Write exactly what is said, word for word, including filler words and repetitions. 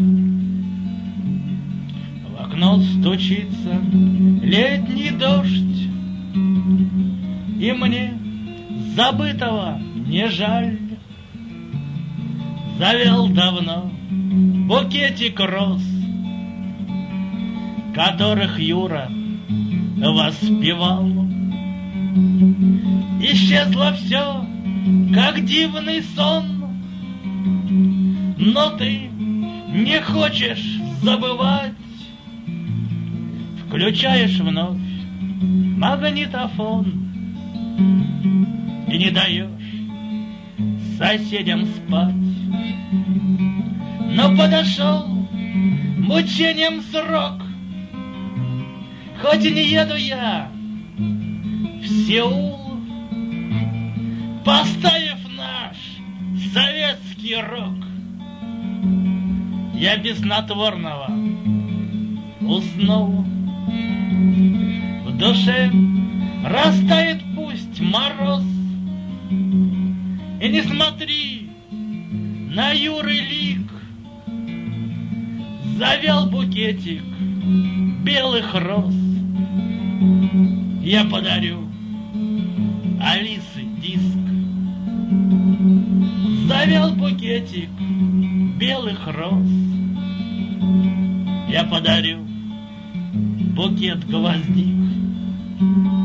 В окно стучится летний дождь, и мне забытого не жаль. Завел давно букетик роз, которых Юра воспевал. Исчезло все, как дивный сон, но ты не хочешь забывать. Включаешь вновь магнитофон и не даешь соседям спать. Но подошел мучением срок, хоть и не еду я в Сеул, поставив наш советский рок, я без снотворного уснул. В душе растает пусть мороз, и не смотри на Юры лик. Завел букетик белых роз, я подарю Алисе диск. Завел букетик белых роз, я подарю букет гвоздик.